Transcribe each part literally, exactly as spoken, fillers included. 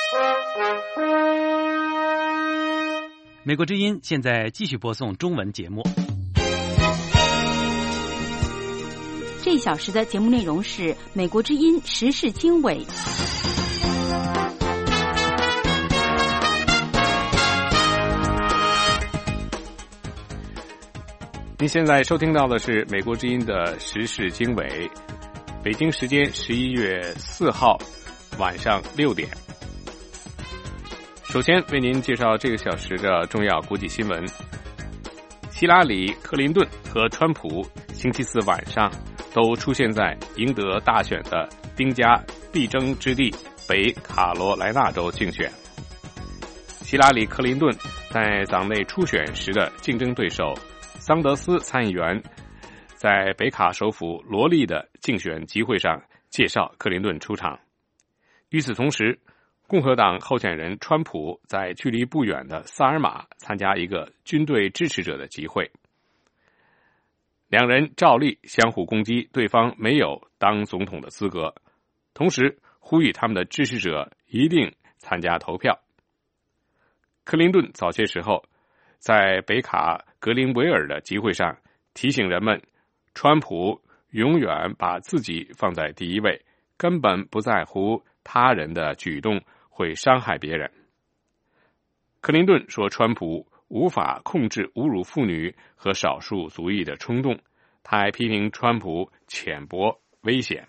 美国之音现在继续播送中文节目。 这一小时的节目内容是美国之音时事经纬。 您现在收听到的是美国之音的时事经纬，北京时间十一月四号晚上六点。首先为您介绍这个小时的重要国际新闻。希拉里、克林顿和川普星期四晚上都出现在赢得大选的兵家必争之地北卡罗来纳州竞选。希拉里·克林顿在党内初选时的竞争对手桑德斯参议员在北卡首府罗利的竞选集会上介绍克林顿出场。与此同时，共和党候选人川普在距离不远的萨尔马参加一个军队支持者的集会。两人照例相互攻击对方没有当总统的资格，同时呼吁他们的支持者一定参加投票。克林顿早些时候在北卡格林维尔的集会上提醒人们，川普永远把自己放在第一位，根本不在乎他人的举动会伤害别人。克林顿说，川普无法控制侮辱妇女和少数族裔的冲动，他还批评川普浅薄危险。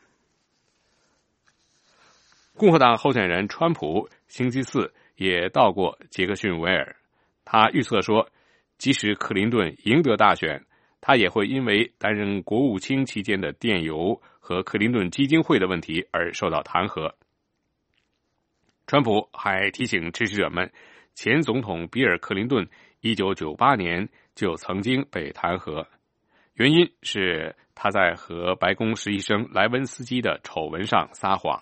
共和党候选人川普星期四也到过杰克逊维尔，他预测说，即使克林顿赢得大选，他也会因为担任国务卿期间的电邮和克林顿基金会的问题而受到弹劾。川普还提醒支持者们，前总统比尔·克林顿一九九八年就曾经被弹劾，原因是他在和白宫实习生莱文斯基的丑闻上撒谎。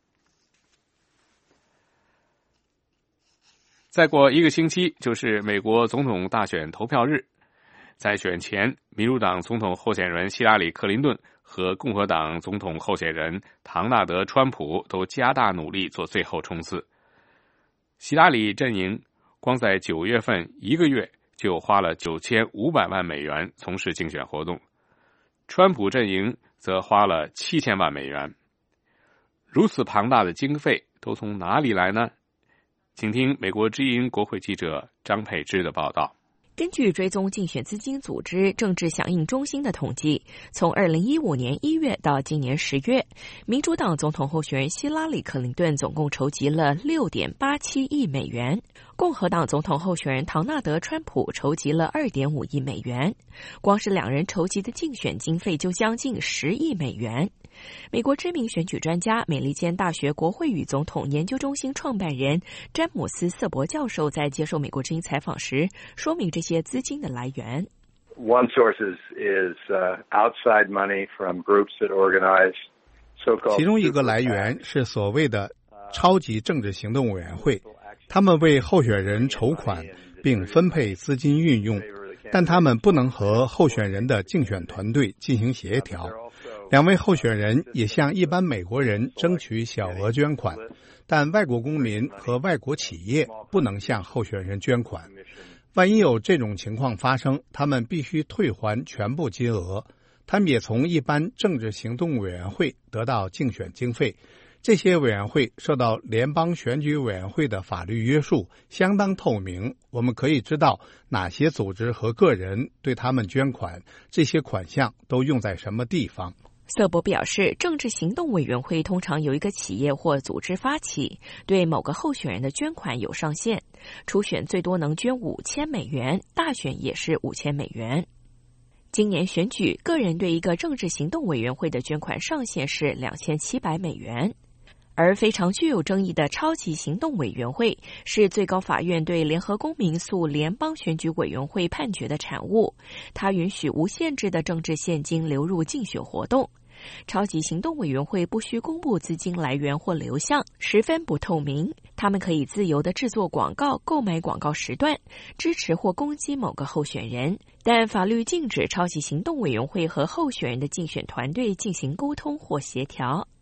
再过一个星期就是美国总统大选投票日，在选前，民主党总统候选人希拉里·克林顿和共和党总统候选人唐纳德·川普都加大努力做最后冲刺。希拉里阵营光在九月份一个月就花了九千五百万美元从事竞选活动，川普阵营则花了七千万美元。如此庞大的经费都从哪里来呢？请听美国之音国会记者张佩芝的报道。 根据追踪竞选资金组织政治响应中心的统计，从二零一五年一月到今年十月，民主党总统候选人希拉里·克林顿总共筹集了 六点八七亿美元，共和党总统候选人唐纳德·川普筹集了 二点五亿美元，光是两人筹集的竞选经费就将近十亿美元。美国知名选举专家、美利坚大学国会与总统研究中心创办人詹姆斯·瑟伯教授在接受美国之音采访时说明这些资金的来源。 One source is, is uh, outside money from groups that organize so-called... 其中一个来源是所谓的超级政治行动委员会，他们为候选人筹款并分配资金运用，但他们不能和候选人的竞选团队进行协调。两位候选人也向一般美国人争取小额捐款，但外国公民和外国企业不能向候选人捐款。万一有这种情况发生，他们必须退还全部金额。他们也从一般政治行动委员会得到竞选经费，这些委员会受到联邦选举委员会的法律约束，相当透明。我们可以知道哪些组织和个人对他们捐款，这些款项都用在什么地方。 瑟伯表示，政治行动委员会通常由一个企业或组织发起，对某个候选人的捐款有上限，初选最多能捐五千美元，大选也是五千美元。今年选举，个人对一个政治行动委员会的捐款上限是两千七百美元。而非常具有争议的超级行动委员会是最高法院对联合公民诉联邦选举委员会判决的产物，它允许无限制的政治现金流入竞选活动。超级行动委员会不需公布资金来源或流向，十分不透明。他们可以自由地制作广告、购买广告时段，支持或攻击某个候选人，但法律禁止超级行动委员会和候选人的竞选团队进行沟通或协调。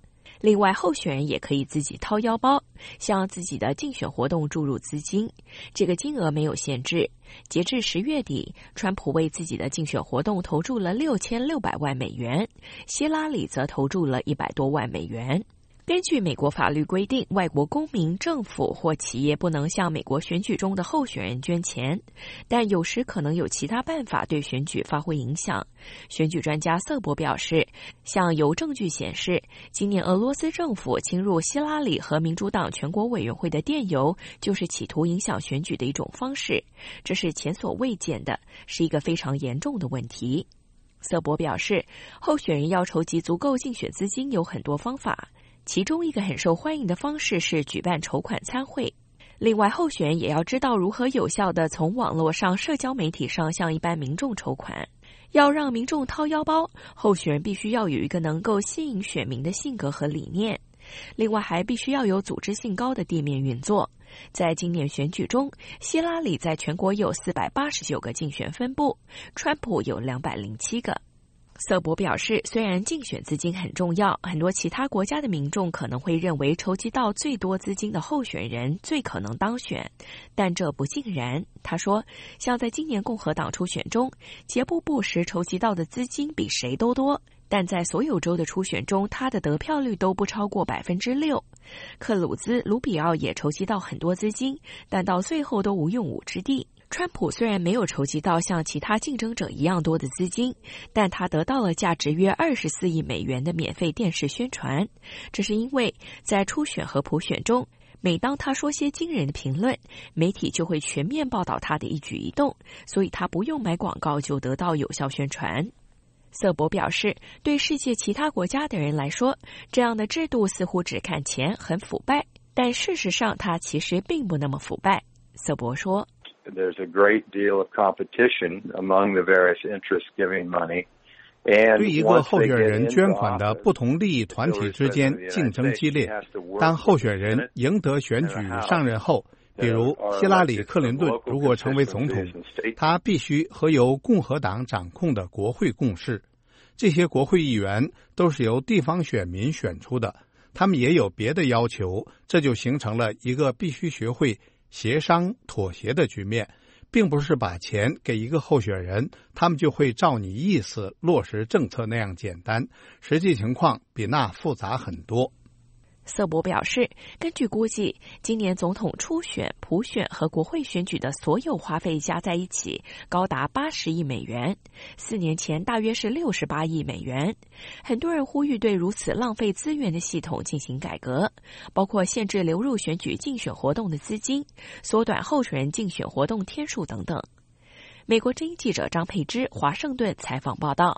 另外，候选人也可以自己掏腰包，向自己的竞选活动注入资金，这个金额没有限制。截至十月底，川普为自己的竞选活动投注了六千六百万美元，希拉里则投注了一百多万美元。根据美国法律规定，外国公民、政府或企业不能向美国选举中的候选人捐钱，但有时可能有其他办法对选举发挥影响。选举专家瑟伯表示，像有证据显示，今年俄罗斯政府侵入希拉里和民主党全国委员会的电邮，就是企图影响选举的一种方式，这是前所未见的，是一个非常严重的问题。瑟伯表示，候选人要筹集足够竞选资金有很多方法，其中一个很受欢迎的方式是举办筹款餐会。另外，候选人也要知道如何有效地从网络上、社交媒体上向一般民众筹款。要让民众掏腰包，候选人必须要有一个能够吸引选民的性格和理念。另外，还必须要有组织性高的地面运作。在今年选举中，希拉里在全国有四百八十九个竞选分部，川普有两百零七个。瑟伯表示，虽然竞选资金很重要，很多其他国家的民众可能会认为筹集到最多资金的候选人最可能当选，但这不尽然。他说，像在今年共和党初选中，杰布·布什筹集到的资金比谁都多，但在所有州的初选中，他的得票率都不超过百分之六。克鲁兹、卢比奥也筹集到很多资金，但到最后都无用武之地。川普虽然没有筹集到像其他竞争者一样多的资金，但他得到了价值约二十四亿美元的免费电视宣传。这是因为在初选和普选中，每当他说些惊人的评论，媒体就会全面报道他的一举一动，所以他不用买广告就得到有效宣传。瑟伯表示，对世界其他国家的人来说，这样的制度似乎只看钱，很腐败，但事实上它其实并不那么腐败。瑟伯说， There's a great deal of competition among the various interests giving money. And 对一个候选人捐款的不同利益团体之间竞争激烈。当候选人赢得选举上任后，比如希拉里·克林顿如果成为总统，他必须和由共和党掌控的国会共事。这些国会议员都是由地方选民选出的，他们也有别的要求，这就形成了一个必须学会协商妥协的局面，并不是把钱给一个候选人，他们就会照你意思落实政策那样简单，实际情况比那复杂很多。 瑟伯表示，根据估计，今年总统初选、普选和国会选举的所有花费加在一起高达八十亿美元，四年前大约是六十八亿美元。很多人呼吁对如此浪费资源的系统进行改革，包括限制流入选举竞选活动的资金，缩短候选人竞选活动天数等等。美国之音记者张佩芝，华盛顿采访报道。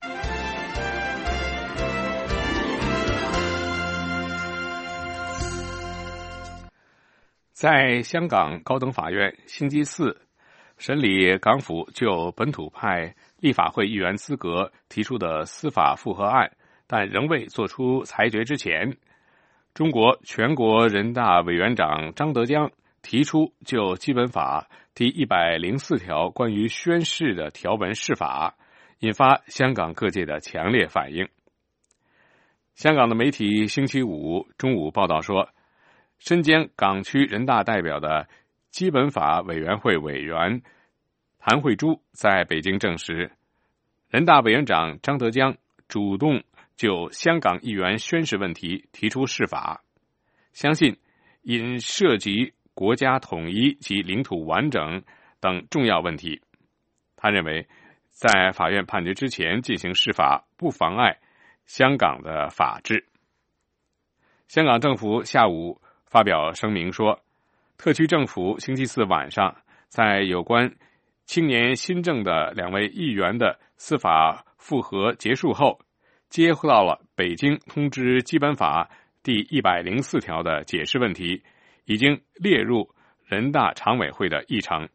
在香港高等法院星期四审理港府就本土派立法会议员资格提出的司法复核案，但仍未作出裁决之前，中国全国人大委员长张德江提出就基本法第一百零四条关于宣誓的条文释法，引发香港各界的强烈反应。香港的媒体星期五中午报道说，身兼港区人大代表的基本法委员会委员谭慧珠在北京证实，人大委员长张德江主动就香港议员宣誓问题提出释法，相信因涉及国家统一及领土完整等重要问题。他认为，在法院判决之前进行释法，不妨碍香港的法治。香港政府下午发表声明说，特区政府星期四晚上在有关青年新政的两位议员的司法复核结束后，接到了北京通知基本法第一百零四条的解释问题，已经列入人大常委会的议程。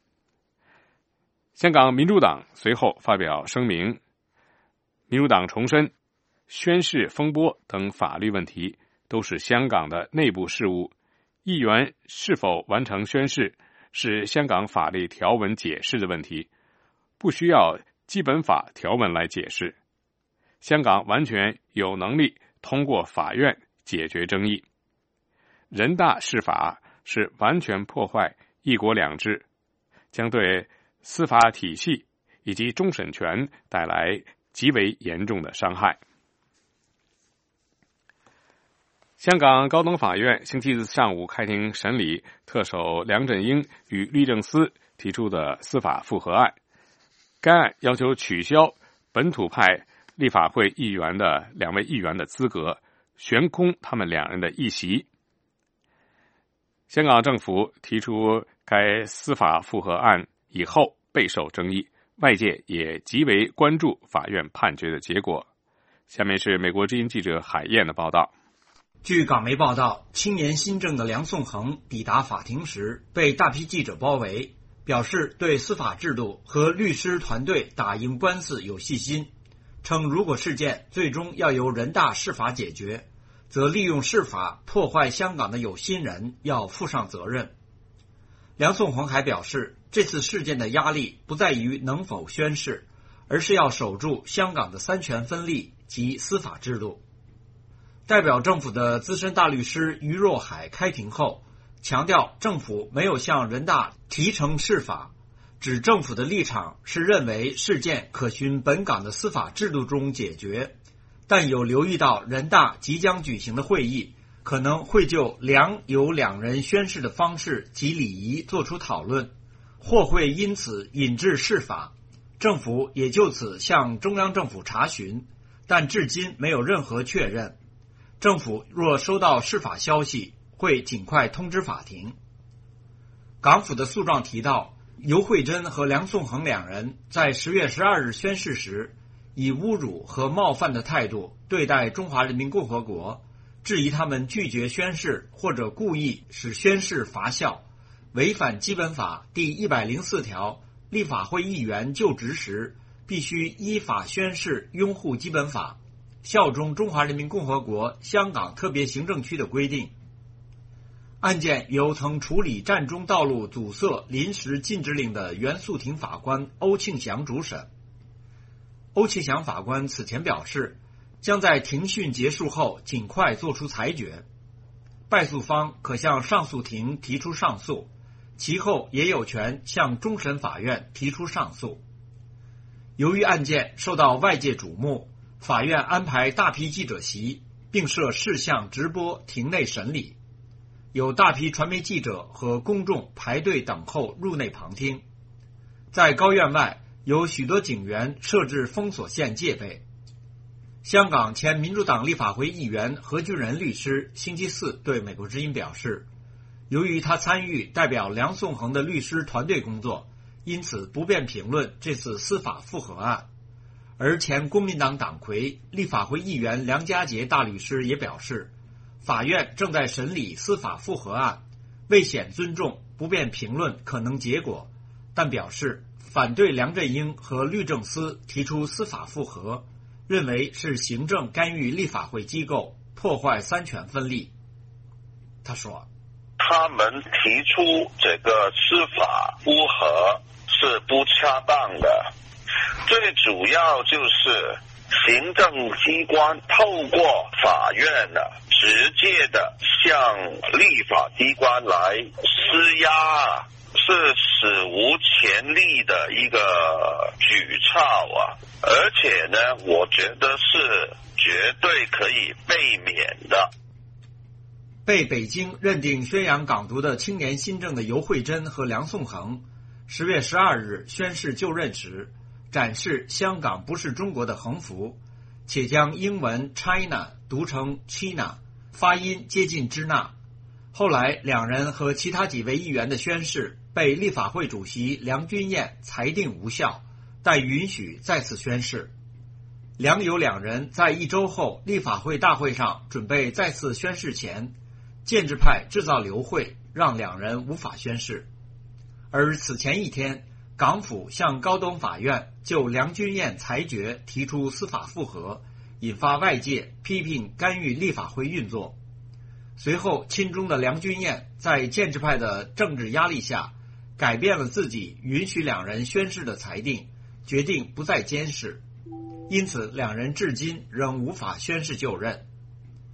香港民主党随后发表声明，民主党重申，宣誓风波等法律问题都是香港的内部事务，议员是否完成宣誓是香港法律条文解释的问题，不需要基本法条文来解释。香港完全有能力通过法院解决争议。人大释法是完全破坏一国两制，将对司法体系以及终审权带来极为严重的伤害。香港高等法院星期四上午开庭审理特首梁振英与律政司提出的司法复核案。该案要求取消本土派立法会议员的两位议员的资格，悬空他们两人的议席。香港政府提出该司法复核案以后备受争议，外界也极为关注法院判决的结果。下面是美国之音记者海燕的报道。 据港媒报道，青年新政的梁颂恒抵达法庭时被大批记者包围，表示对司法制度和律师团队打赢官司有信心，称如果事件最终要由人大释法解决，则利用释法破坏香港的有心人要负上责任。梁颂恒还表示，这次事件的压力不在于能否宣誓，而是要守住香港的三权分立及司法制度。代表政府的资深大律师于若海开庭后强调，政府没有向人大提呈释法，指政府的立场是认为事件可循本港的司法制度中解决，但有留意到人大即将举行的会议可能会就梁由两人宣誓的方式及礼仪作出讨论，或会因此引致释法，政府也就此向中央政府查询，但至今没有任何确认。政府若收到释法消息，会尽快通知法庭。港府的诉状提到，尤惠珍和梁颂恒两人在十月十二日宣誓时，以侮辱和冒犯的态度对待中华人民共和国，质疑他们拒绝宣誓或者故意使宣誓乏效，违反基本法第一百零四条，立法会议员就职时必须依法宣誓拥护基本法，效忠中华人民共和国香港特别行政区的规定。案件由曾处理站中道路阻塞临时禁止令的原诉庭法官欧庆祥主审。欧庆祥法官此前表示，将在庭讯结束后尽快作出裁决。败诉方可向上诉庭提出上诉，其后也有权向终审法院提出上诉。由于案件受到外界瞩目，法院安排大批记者席，并设视像直播庭内审理，有大批传媒记者和公众排队等候入内旁听。在高院外，有许多警员设置封锁线戒备。香港前民主党立法会议员何俊仁律师星期四对美国之音表示，由于他参与代表梁颂恒的律师团队工作，因此不便评论这次司法复核案。而前公民党党魁立法会议员梁家杰大律师也表示，法院正在审理司法复核案，为显尊重不便评论可能结果，但表示反对梁振英和律政司提出司法复核，认为是行政干预立法会机构，破坏三权分立。他说， 他们提出这个司法复核是不恰当的，最主要就是行政机关透过法院呢，直接的向立法机关来施压，是史无前例的一个举措啊！而且呢，我觉得是绝对可以避免的。 被北京认定宣扬港独的青年新政的尤惠珍和梁颂恒，十月十二日宣誓就任时，展示香港不是中国的横幅，且将英文 China 读成 China， 发音接近支那。后来两人和其他几位议员的宣誓被立法会主席梁君彦裁定无效，但允许再次宣誓。梁尤两人在一周后立法会大会上准备再次宣誓前，建制派制造流会，让两人无法宣誓。而此前一天，港府向高等法院就梁君彦裁决提出司法复核，引发外界批评干预立法会运作。随后亲中的梁君彦在建制派的政治压力下，改变了自己允许两人宣誓的裁定，决定不再监视，因此两人至今仍无法宣誓就任。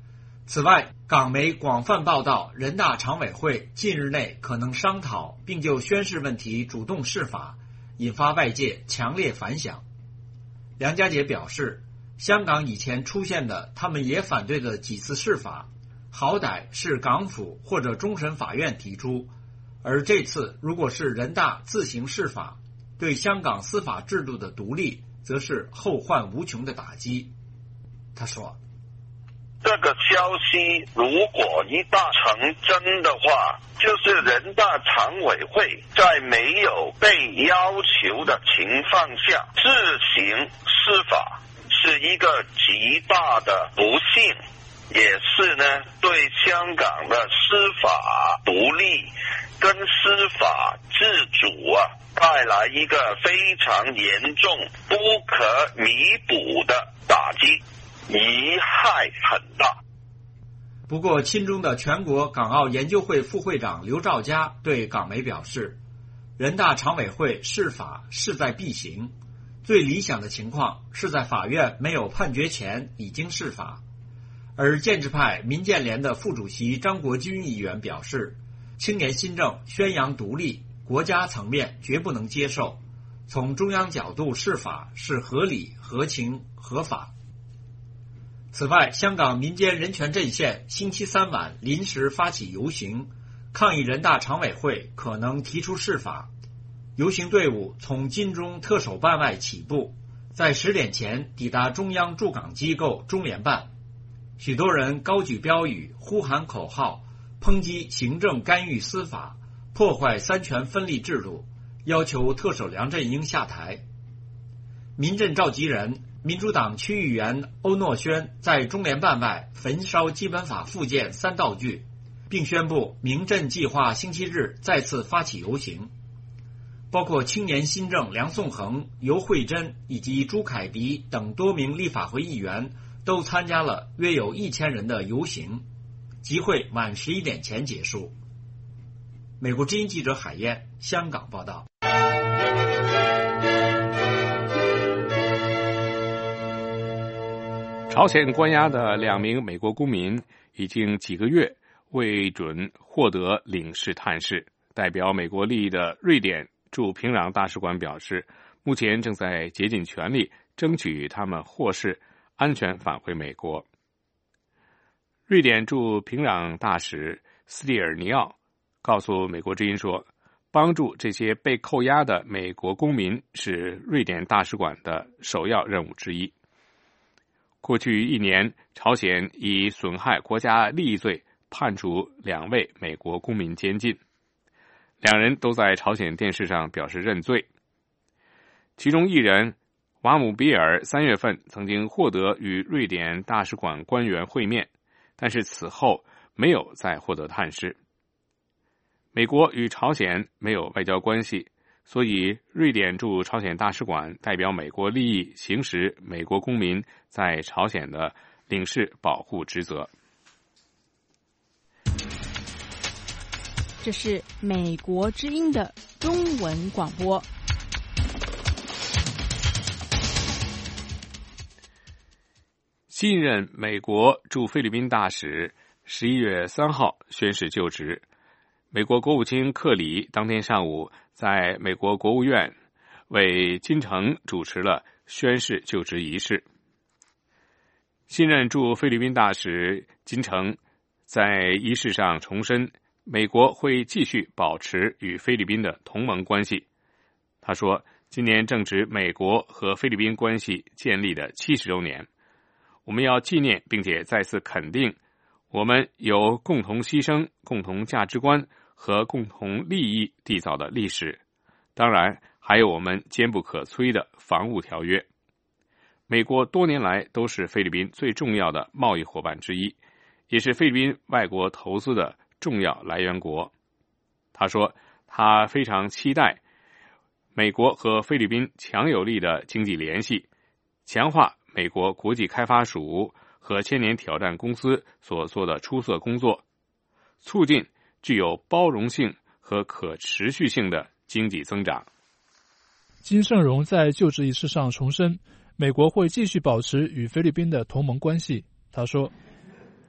此外，港媒广泛报道人大常委会近日内可能商讨并就宣誓问题主动释法，引发外界强烈反响。梁家杰表示，香港以前出现的他们也反对的几次释法，好歹是港府或者终审法院提出，而这次如果是人大自行释法，对香港司法制度的独立则是后患无穷的打击。他说， 这个消息如果一旦成真的话，就是人大常委会在没有被要求的情况下自行释法，是一个极大的不幸，也是呢对香港的司法独立跟司法自主啊带来一个非常严重不可弥补的打击，遗害很大。 不过，亲中的全国港澳研究会副会长刘兆佳对港媒表示，人大常委会释法势在必行，最理想的情况是在法院没有判决前已经释法。而建制派民建联的副主席张国军议员表示，青年新政宣扬独立，国家层面绝不能接受，从中央角度释法是合理、合情、合法。此外，香港民间人权阵线星期三晚临时发起游行，抗议人大常委会可能提出释法。游行队伍从金钟特首办外起步，在十点前抵达中央驻港机构中联办。许多人高举标语，呼喊口号，抨击行政干预司法，破坏三权分立制度，要求特首梁振英下台。民阵召集人民主党区议员欧诺轩在中联办外焚烧基本法附件三道具，并宣布民阵计划星期日再次发起游行。包括青年新政梁颂恒、游惠珍以及朱凯迪等多名立法会议员都参加了约有一千人的游行，集会晚十一点前结束。美国之音记者海燕，香港报道。 朝鲜关押的两名美国公民已经几个月未准获得领事探视。代表美国利益的瑞典驻平壤大使馆表示，目前正在竭尽全力争取他们获释，安全返回美国。瑞典驻平壤大使斯蒂尔尼奥告诉美国之音说，帮助这些被扣押的美国公民是瑞典大使馆的首要任务之一。过去一年，朝鲜以损害国家利益罪判处两位美国公民监禁，两人都在朝鲜电视上表示认罪。其中一人瓦姆比尔三月份曾经获得与瑞典大使馆官员会面，但是此后没有再获得探视。美国与朝鲜没有外交关系，所以瑞典驻朝鲜大使馆代表美国利益行使美国公民在朝鲜的领事保护职责。 这是美国之音的中文广播。 新任美国驻菲律宾大使十一月三号宣誓就职。美国国务卿克里当天上午在美国国务院为金城主持了宣誓就职仪式。新任驻菲律宾大使金城在仪式上重申，美国会继续保持与菲律宾的同盟关系。他说，今年正值美国和菲律宾关系建立的七十周年，我们要纪念并且再次肯定我们有共同牺牲、共同价值观和共同利益缔造的历史，当然还有我们坚不可摧的防务条约。美国多年来都是菲律宾最重要的贸易伙伴之一，也是菲律宾外国投资的重要来源国。他说，他非常期待美国和菲律宾强有力的经济联系，强化美国国际开发署和千年挑战公司所做的出色工作，促进具有包容性和可持续性的经济增长。 金圣荣在就职仪式上重申，美国会继续保持与菲律宾的同盟关系。他说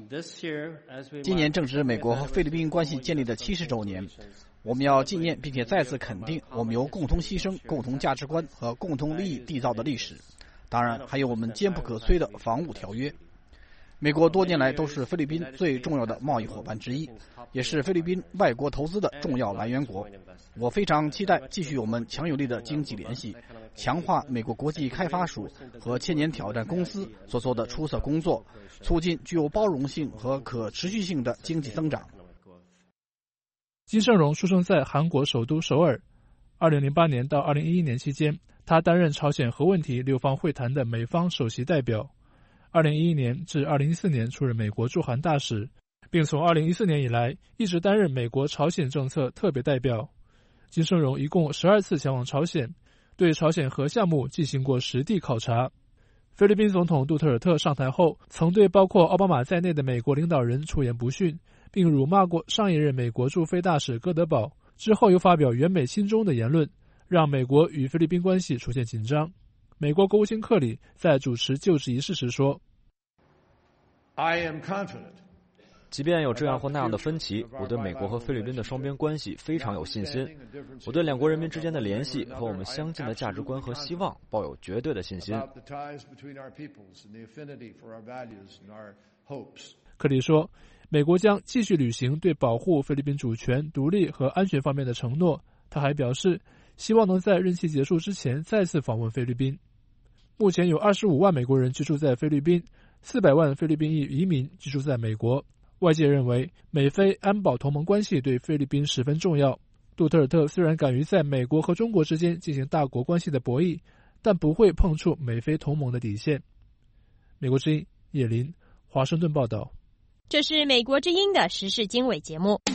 今年正值美国和菲律宾关系建立的七十周年，我们要纪念并且再次肯定我们由共同牺牲、共同价值观和共同利益缔造的历史。当然，还有我们坚不可摧的防务条约。美国多年来都是菲律宾最重要的贸易伙伴之一，也是菲律宾外国投资的重要来源国。我非常期待继续我们强有力的经济联系，强化美国国际开发署和千年挑战公司所做的出色工作，促进具有包容性和可持续性的经济增长。 金圣荣出生在韩国首都首尔。二零零八年到二零一一年期间，他担任朝鲜核问题六方会谈的美方首席代表。二零一一年至二零一四年出任美国驻韩大使，并从二零一四年以来一直担任美国朝鲜政策特别代表。金圣荣一共十二次前往朝鲜，对朝鲜核项目进行过实地考察。菲律宾总统杜特尔特上台后，曾对包括奥巴马在内的美国领导人出言不逊，并辱骂过上一任美国驻菲大使戈德堡，之后又发表远美亲中的言论，让美国与菲律宾关系出现紧张。美国国务卿克里在主持就职仪式时说， I am confident. 即便有这样或那样的分歧，我对美国和菲律宾的双边关系非常有信心。我对两国人民之间的联系和我们相近的价值观和希望抱有绝对的信心。 克里说，美国将继续履行对保护菲律宾主权、独立和安全方面的承诺。他还表示，希望能在任期结束之前再次访问菲律宾。目前有二十五万美国人居住在菲律宾，四百万菲律宾裔移民居住在美国。外界认为，美菲安保同盟关系对菲律宾十分重要。杜特尔特虽然敢于在美国和中国之间进行大国关系的博弈，但不会碰触美菲同盟的底线。美国之音叶林，华盛顿报道。 这是美国之音的时事经纬节目。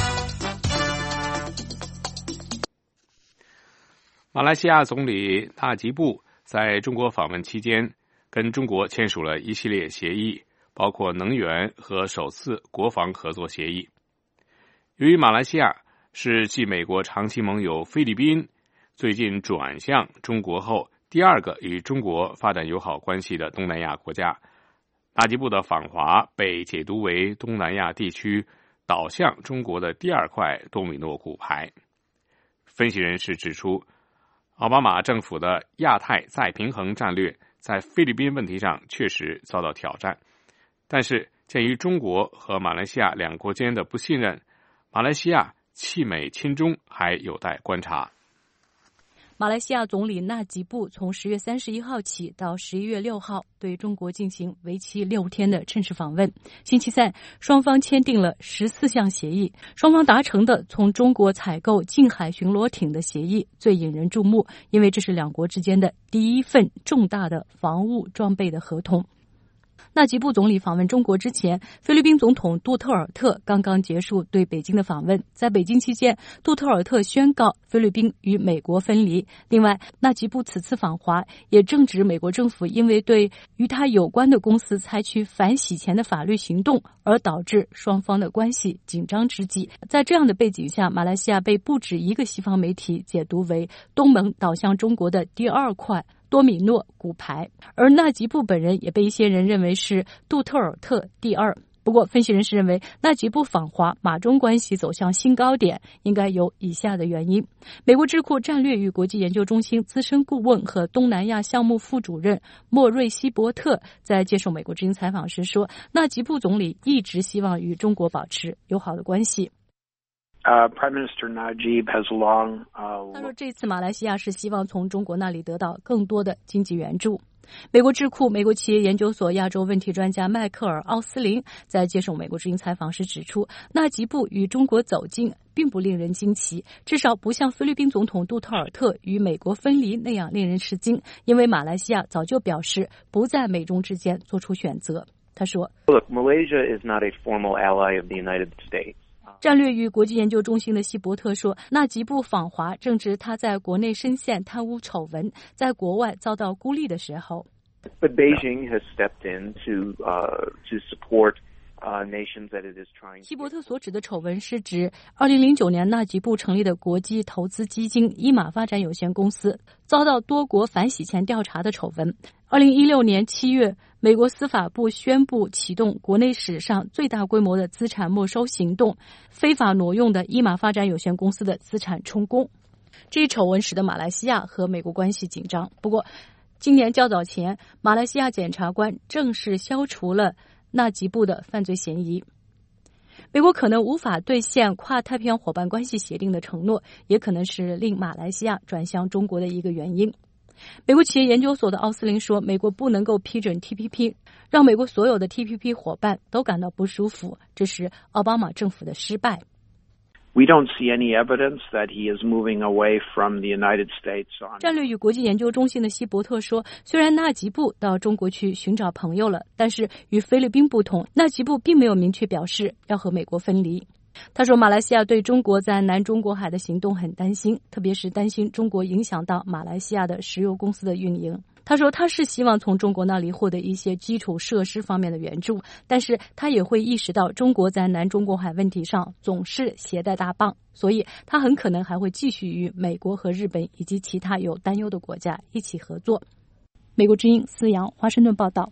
马来西亚总理纳吉布在中国访问期间，跟中国签署了一系列协议，包括能源和首次国防合作协议。由于马来西亚是继美国长期盟友菲律宾最近转向中国后第二个与中国发展友好关系的东南亚国家，纳吉布的访华被解读为东南亚地区倒向中国的第二块多米诺骨牌。分析人士指出，奥巴马政府的亚太再平衡战略在菲律宾问题上确实遭到挑战，但是鉴于中国和马来西亚两国间的不信任，马来西亚弃美亲中还有待观察。 马来西亚总理纳吉布从十月三十一号起到十一月六号对中国进行为期六天的正式访问。星期三，双方签订了十四项协议，双方达成的从中国采购近海巡逻艇的协议最引人注目，因为这是两国之间的第一份重大的防务装备的合同。纳吉布总理访问中国之前，菲律宾总统杜特尔特刚刚结束对北京的访问。在北京期间，杜特尔特宣告菲律宾与美国分离。另外，纳吉布此次访华也正值美国政府因为对与他有关的公司采取反洗钱的法律行动而导致双方的关系紧张之际。在这样的背景下，马来西亚被不止一个西方媒体解读为东盟倒向中国的第二块多米诺骨牌，而纳吉布本人也被一些人认为是杜特尔特第二。不过，分析人士认为，纳吉布访华，马中关系走向新高点，应该有以下的原因。美国智库战略与国际研究中心资深顾问和东南亚项目副主任莫瑞希伯特在接受美国之音采访时说，纳吉布总理一直希望与中国保持友好的关系。 Uh, Prime Minister Najib has long, uh, 他说，这次马来西亚是希望从中国那里得到更多的经济援助。美国智库美国企业研究所亚洲问题专家迈克尔·奥斯林在接受美国之音采访时指出，纳吉布与中国走近并不令人惊奇，至少不像菲律宾总统杜特尔特与美国分离那样令人吃惊，因为马来西亚早就表示不在美中之间做出选择。他说 Look, Malaysia is not a formal ally of the United States. 战略与国际研究中心的希伯特说，纳吉布访华正值他在国内深陷贪污丑闻，在国外遭到孤立的时候。 But Beijing has stepped in to, uh, to support uh, nations that it is trying to... 希伯特所指的丑闻是指二零零九年纳吉布成立的国际投资基金伊玛发展有限公司遭到多国反洗钱调查的丑闻。 二零一六年七月，美国司法部宣布启动国内史上最大规模的资产没收行动，非法挪用的伊玛发展有限公司的资产充公。这一丑闻使得马来西亚和美国关系紧张。不过，今年较早前，马来西亚检察官正式消除了纳吉布的犯罪嫌疑。美国可能无法兑现跨太平洋伙伴关系协定的承诺，也可能是令马来西亚转向中国的一个原因。美国企业研究所的奥斯林说，美国不能够批准 T P P， 让美国所有的 T P P 伙伴都感到不舒服，这是奥巴马政府的失败。 We don't see any evidence that he is moving away from the United States on... 战略与国际研究中心的希伯特说，虽然纳吉布到中国去寻找朋友了，但是与菲律宾不同，纳吉布并没有明确表示要和美国分离。他说，马来西亚对中国在南中国海的行动很担心，特别是担心中国影响到马来西亚的石油公司的运营。他说，他是希望从中国那里获得一些基础设施方面的援助，但是他也会意识到中国在南中国海问题上总是携带大棒，所以他很可能还会继续与美国和日本以及其他有担忧的国家一起合作。美国之音思阳，华盛顿报道。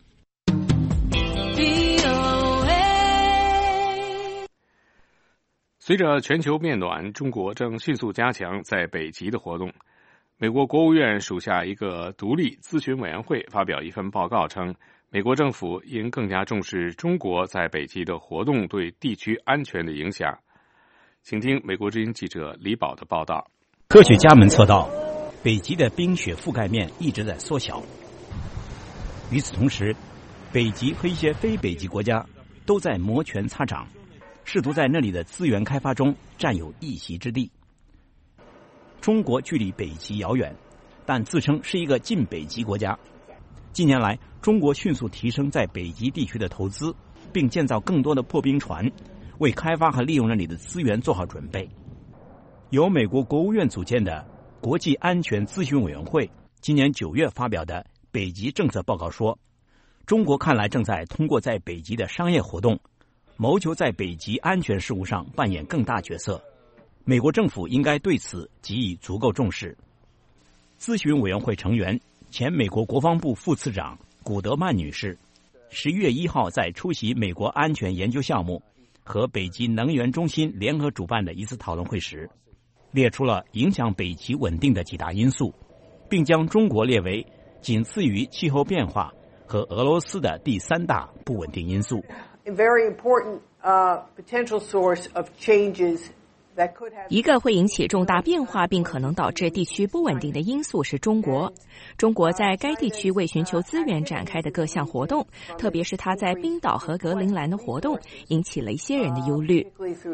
随着全球变暖，中国正迅速加强在北极的活动。美国国务院属下一个独立咨询委员会发表一份报告称，美国政府应更加重视中国在北极的活动对地区安全的影响。请听美国之音记者李宝的报道。 科学家们测到，北极的冰雪覆盖面一直在缩小。与此同时，北极和一些非北极国家都在摩拳擦掌，试图在那里的资源开发中占有一席之地。中国距离北极遥远，但自称是一个近北极国家。近年来，中国迅速提升在北极地区的投资，并建造更多的破冰船，为开发和利用那里的资源做好准备。由美国国务院组建的国际安全咨询委员会今年九月发表的北极政策报告说，中国看来正在通过在北极的商业活动，谋求在北极安全事务上扮演更大角色。美国政府应该对此给予足够重视。咨询委员会成员、前美国国防部副次长古德曼女士，十一月一号在出席美国安全研究项目和北极能源中心联合主办的一次讨论会时，列出了影响北极稳定的几大因素，并将中国列为仅次于气候变化和俄罗斯的第三大不稳定因素。 A very important, uh, potential source of changes that could have... 一个会引起重大变化并可能导致地区不稳定的因素是中国。中国在该地区为寻求资源展开的各项活动，特别是它在冰岛和格陵兰的活动，引起了一些人的忧虑。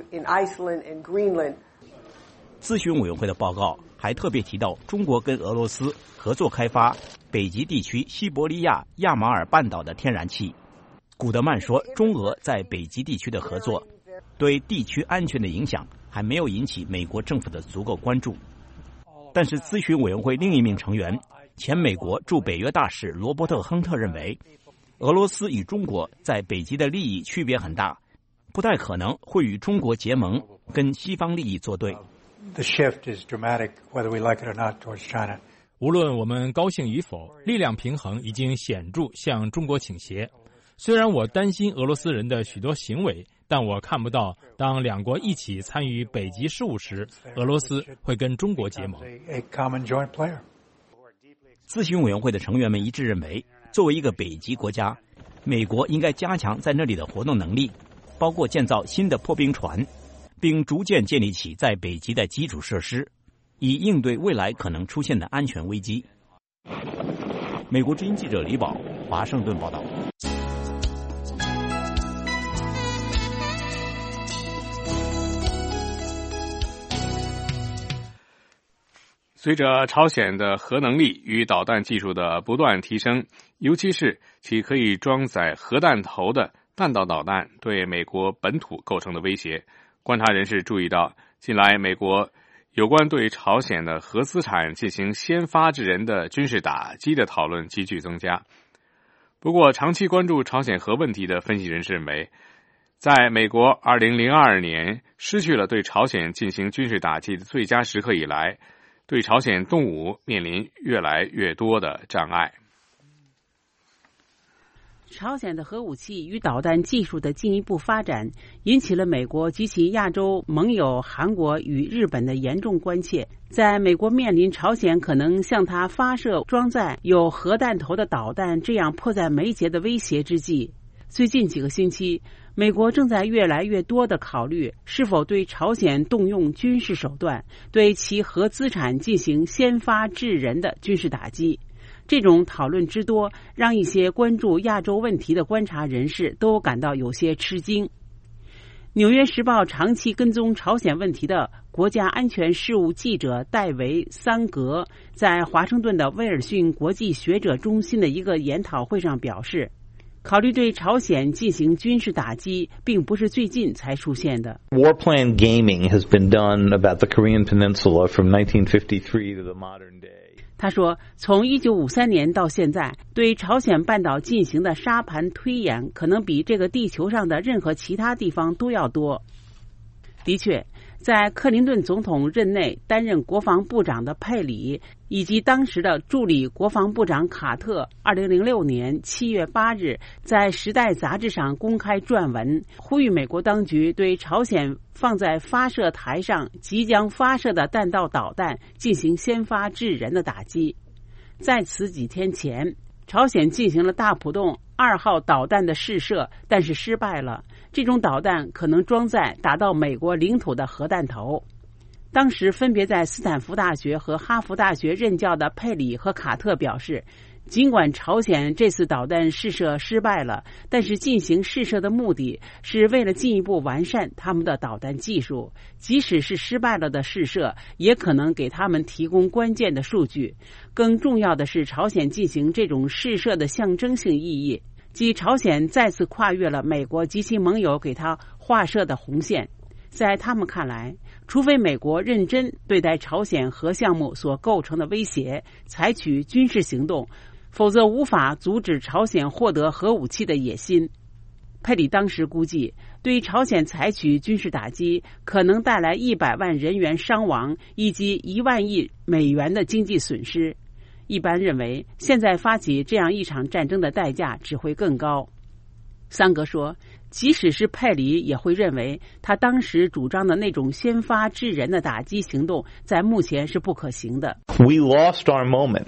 咨询委员会的报告还特别提到，中国跟俄罗斯合作开发北极地区西伯利亚亚马尔半岛的天然气。古德曼说，中俄在北极地区的合作对地区安全的影响还没有引起美国政府的足够关注。但是咨询委员会另一名成员、前美国驻北约大使罗伯特·亨特认为，俄罗斯与中国在北极的利益区别很大，不太可能会与中国结盟，跟西方利益作对。 The shift is dramatic, whether we like it or not, towards China. 无论我们高兴与否，力量平衡已经显著向中国倾斜。虽然我担心俄罗斯人的许多行为，但我看不到当两国一起参与北极事务时，俄罗斯会跟中国结盟。 咨询委员会的成员们一致认为，作为一个北极国家，美国应该加强在那里的活动能力，包括建造新的破冰船，并逐渐建立起在北极的基础设施，以应对未来可能出现的安全危机。美国之音记者李宝，华盛顿报道。 随着朝鲜的核能力与导弹技术的不断提升，尤其是其可以装载核弹头的弹道导弹对美国本土构成的威胁，观察人士注意到，近来美国有关对朝鲜的核资产进行先发制人的军事打击的讨论急剧增加。不过，长期关注朝鲜核问题的分析人士认为，在美国二零零二年失去了对朝鲜进行军事打击的最佳时刻以来，对朝鲜动武面临越来越多的障碍。 朝鲜的核武器与导弹技术的进一步发展，引起了美国及其亚洲盟友韩国与日本的严重关切。在美国面临朝鲜可能向它发射装载有核弹头的导弹这样迫在眉睫的威胁之际，最近几个星期，美国正在越来越多地考虑是否对朝鲜动用军事手段，对其核资产进行先发制人的军事打击。这种讨论之多，让一些关注亚洲问题的观察人士都感到有些吃惊。纽约时报长期跟踪朝鲜问题的国家安全事务记者戴维·桑格在华盛顿的威尔逊国际学者中心的一个研讨会上表示，考虑对朝鲜进行军事打击并不是最近才出现的。 Warplane gaming has been done about the Korean Peninsula from nineteen fifty-three to the modern day. 他说，从一九五三年到现在，对朝鲜半岛进行的沙盘推演可能比这个地球上的任何其他地方都要多。的确，在克林顿总统任内担任国防部长的佩里以及当时的助理国防部长卡特二零零六年七月八日在《时代》杂志上公开撰文，呼吁美国当局对朝鲜放在发射台上即将发射的弹道导弹进行先发制人的打击。在此几天前，朝鲜进行了大浦洞二号导弹的试射，但是失败了。这种导弹可能装载打到美国领土的核弹头。当时分别在斯坦福大学和哈佛大学任教的佩里和卡特表示，尽管朝鲜这次导弹试射失败了，但是进行试射的目的是为了进一步完善他们的导弹技术。即使是失败了的试射，也可能给他们提供关键的数据。更重要的是，朝鲜进行这种试射的象征性意义，即朝鲜再次跨越了美国及其盟友给他画设的红线。在他们看来，除非美国认真对待朝鲜核项目所构成的威胁，采取军事行动，否则无法阻止朝鲜获得核武器的野心。佩里当时估计，对朝鲜采取军事打击可能带来一百万人员伤亡以及一万亿美元的经济损失。一般认为，现在发起这样一场战争的代价只会更高。桑格说，即使是佩里也会认为，他当时主张的那种先发制人的打击行动在目前是不可行的。 We lost our moment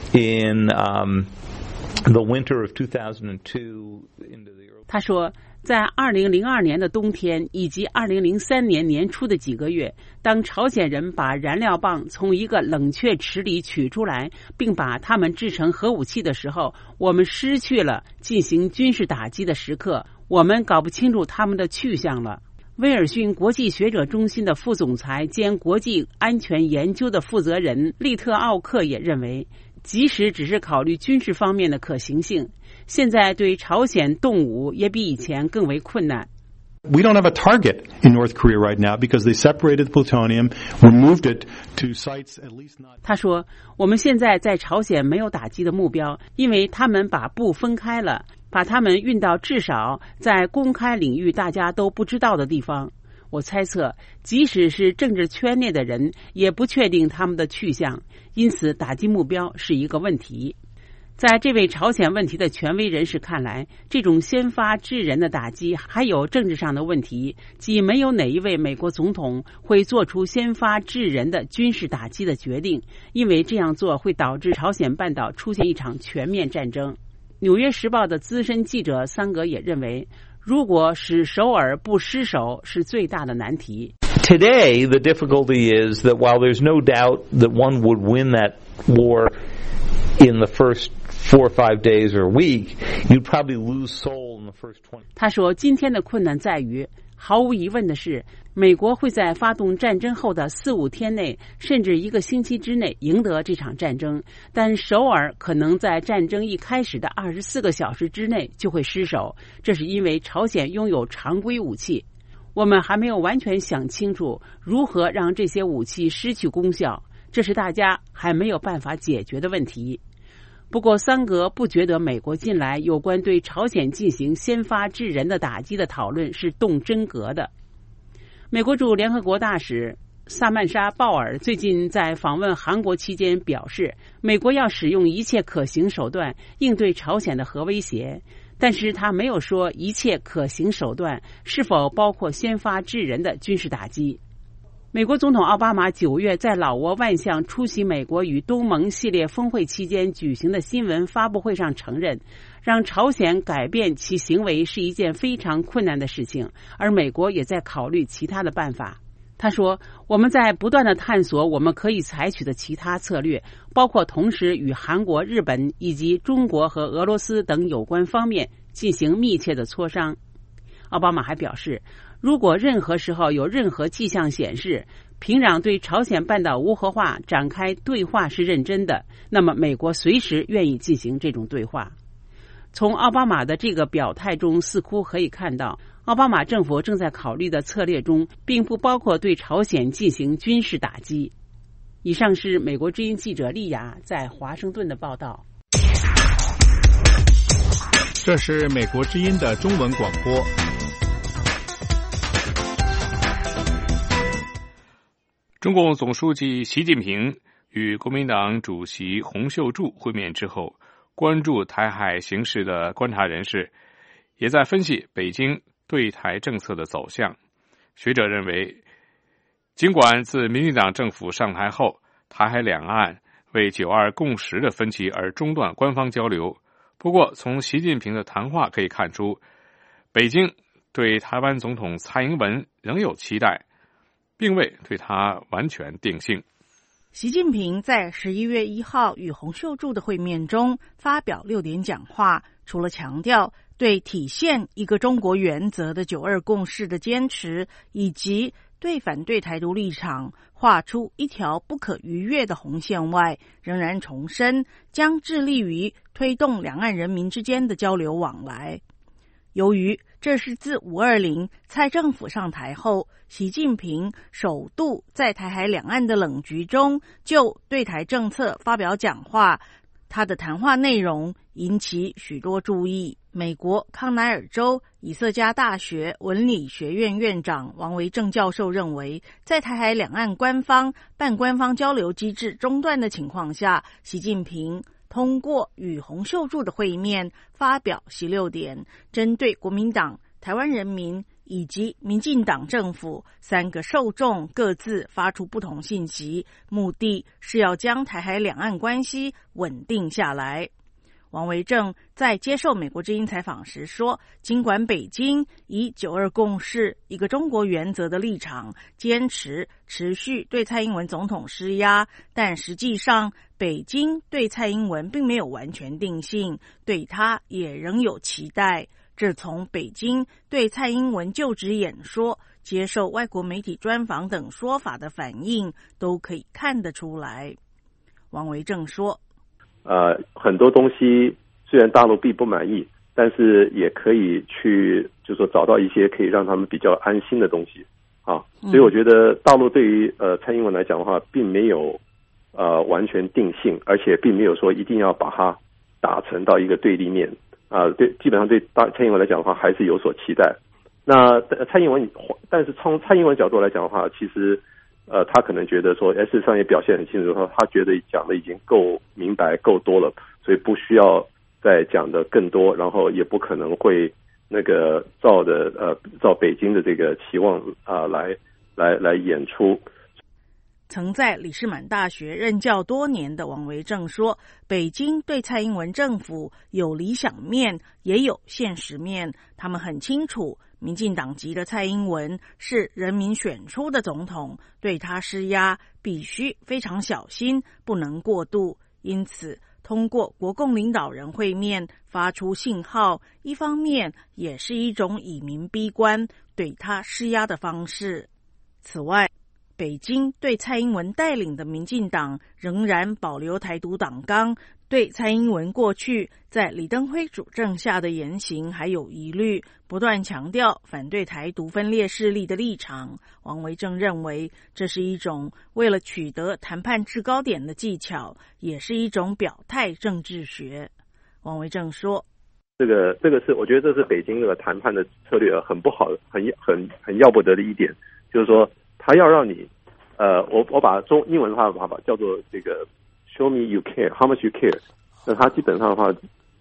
in um, the winter of two thousand two into the early... 他说，在二零零二年的冬天以及二零零三年年初的几个月，当朝鲜人把燃料棒从一个冷却池里取出来，并把它们制成核武器的时候，我们失去了进行军事打击的时刻，我们搞不清楚他们的去向了。威尔逊国际学者中心的副总裁兼国际安全研究的负责人利特奥克也认为，即使只是考虑军事方面的可行性，现在对朝鲜动武也比以前更为困难。 We don't have a target in North Korea right now because they separated the plutonium, removed it to sites at least not... 他说，我们现在在朝鲜没有打击的目标，因为他们把布分开了，把他们运到至少在公开领域大家都不知道的地方。我猜测，即使是政治圈内的人也不确定他们的去向，因此打击目标是一个问题。在这位朝鲜问题的权威人士看来，这种先发制人的打击还有政治上的问题，即没有哪一位美国总统会做出先发制人的军事打击的决定，因为这样做会导致朝鲜半岛出现一场全面战争。纽约时报的资深记者桑格也认为，如果使首尔不失守是最大的难题。 Today, the difficulty is that while there's no doubt that one would win that war in the first four or five days or a week, you'd probably lose Seoul in the first twenty. 他说，今天的困难在于，毫无疑问的是，美国会在发动战争后的四五天内，甚至一个星期之内赢得这场战争，但首尔可能在战争一开始的二十四个小时之内就会失守，这是因为朝鲜拥有常规武器。我们还没有完全想清楚如何让这些武器失去功效，这是大家还没有办法解决的问题。不过桑格不觉得美国近来有关对朝鲜进行先发制人的打击的讨论是动真格的。美国驻联合国大使萨曼莎·鲍尔最近在访问韩国期间表示，美国要使用一切可行手段应对朝鲜的核威胁。 但是他没有说一切可行手段是否包括先发制人的军事打击。美国总统奥巴马九月在老挝万象出席美国与东盟系列峰会期间举行的新闻发布会上承认，让朝鲜改变其行为是一件非常困难的事情，而美国也在考虑其他的办法。他说，我们在不断地探索我们可以采取的其他策略，包括同时与韩国、日本以及中国和俄罗斯等有关方面进行密切的磋商。奥巴马还表示，如果任何时候有任何迹象显示平壤对朝鲜半岛无核化展开对话是认真的，那么美国随时愿意进行这种对话。从奥巴马的这个表态中似乎可以看到，奥巴马政府正在考虑的策略中并不包括对朝鲜进行军事打击。以上是美国之音记者丽雅在华盛顿的报道。 这是美国之音的中文广播。 中共总书记习近平与国民党主席洪秀柱会面之后，关注台海形势的观察人士也在分析北京对台政策的走向。学者认为，尽管自民进党政府上台后，台海两岸为九二共识的分歧而中断官方交流，不过从习近平的谈话可以看出，北京对台湾总统蔡英文仍有期待，并未对他完全定性。 习近平在十一月一号与洪秀柱的会面中发表六点讲话，除了强调对体现一个中国原则的九二共识的坚持，以及对反对台独立场画出一条不可逾越的红线外，仍然重申将致力于推动两岸人民之间的交流往来。由于这是自五二零蔡政府上台后，习近平首度在台海两岸的冷局中就对台政策发表讲话，他的谈话内容引起许多注意。美国康奈尔州以色加大学文理学院院长王维正教授认为，在台海两岸官方、半官方交流机制中断的情况下，习近平通过与洪秀柱的会面发表十六点，针对国民党、台湾人民以及民进党政府三个受众各自发出不同信息，目的是要将台海两岸关系稳定下来。王维正在接受美国之音采访时说，尽管北京以九二共识、一个中国原则的立场坚持持续对蔡英文总统施压，但实际上北京对蔡英文并没有完全定性，对他也仍有期待。这从北京对蔡英文就职演说、接受外国媒体专访等说法的反应都可以看得出来。王维正说， 呃，很多东西虽然大陆并不满意，但是也可以去，就是说找到一些可以让他们比较安心的东西啊。所以我觉得大陆对于呃蔡英文来讲的话，并没有呃完全定性，而且并没有说一定要把它打成到一个对立面啊。对，基本上对大蔡英文来讲的话，还是有所期待。那蔡英文，但是从蔡英文角度来讲的话，其实。呃，他可能觉得说，事实上也表现很清楚，说他觉得讲的已经够明白、够多了，所以不需要再讲的更多，然后也不可能会那个照的呃照北京的这个期望啊、呃、来来来演出。 曾在李士满大学任教多年的王维正说，北京对蔡英文政府有理想面，也有现实面，他们很清楚。民进党籍的蔡英文是人民选出的总统，对他施压必须非常小心，不能过度。因此，通过国共领导人会面发出信号，一方面也是一种以民逼官对他施压的方式。此外，北京对蔡英文带领的民进党仍然保留台独党纲，对蔡英文过去在李登辉主政下的言行还有疑虑，不断强调反对台独分裂势力的立场。王维正认为，这是一种为了取得谈判制高点的技巧，也是一种表态政治学。王维正说， 这个这个是我觉得这是北京这个谈判的策略很不好，很很很要不得的一点，就是说他要让你呃我我把中英文的话把把叫做这个 show me you care how much you care， 那他基本上的话